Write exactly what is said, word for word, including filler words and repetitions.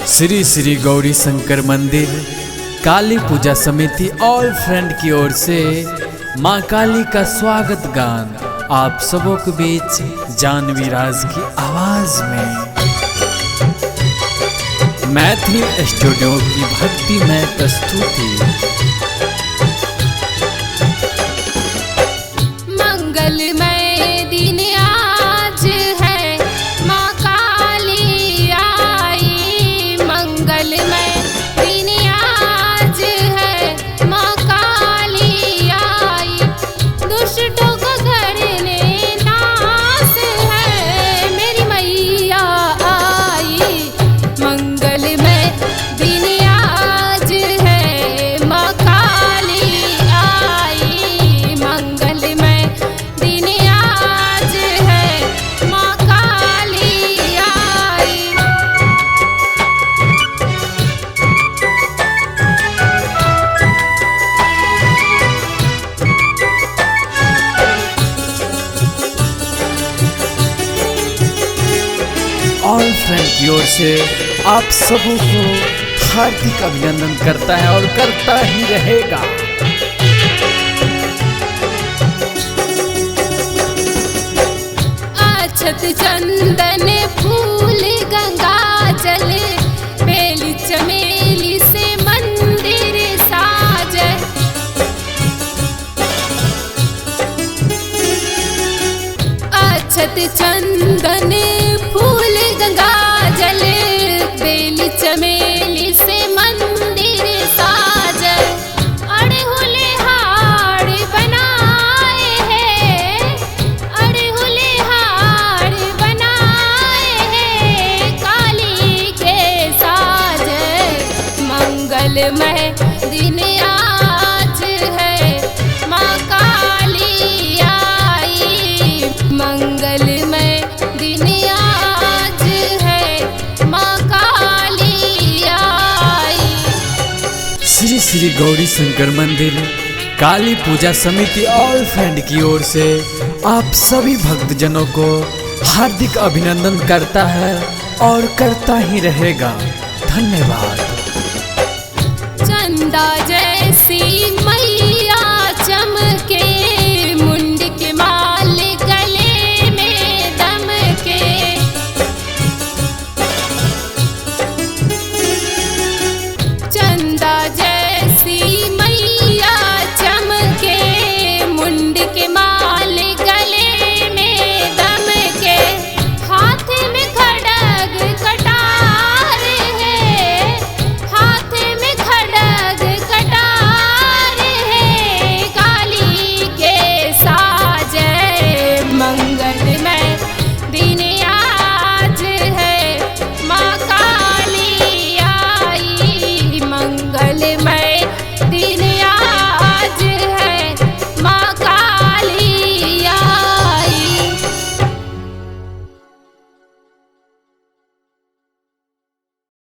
श्री श्री गौरी शंकर मंदिर काली पूजा समिति all friend की ओर से मां काली का स्वागत गान आप सबों के बीच जानवी राज की आवाज में मैथिली स्टूडियो की भक्ति में प्रस्तुति। मंगलमय दिन आज है, मां काली आई। मंगलमय दिन आज है, मां काली आई। दुष्टों को घरने नाश है, मेरी मैया आई। मंगलमय दिन आज है, मां काली आई। मंगलमय दिन आज है, मां काली आई। ऑल फ्रेंड की ओर से आप सबों को हार्दिक अभिनंदन करता है और करता ही रहेगा। अक्षत चंदन फूल गंगा जल, बेली चमेली से मंदिर साजे। अक्षत चंदन फूल गंगा जल, बेली चमेली से मंदिर साजे। अड़हुले हार बनाए हैं, अड़हुले हार बनाए हैं, काली के साजे। मंगलमय दिन आज है, मां काली आई। मंगलमय दिन आज है, मां काली आई। श्री श्री गौरी शंकर मंदिर काली पूजा समिति ऑल फ्रेंड की ओर से आप सभी भक्तजनों को हार्दिक अभिनंदन करता है और करता ही रहेगा। धन्यवाद। चंदा जैसी मैया चमके,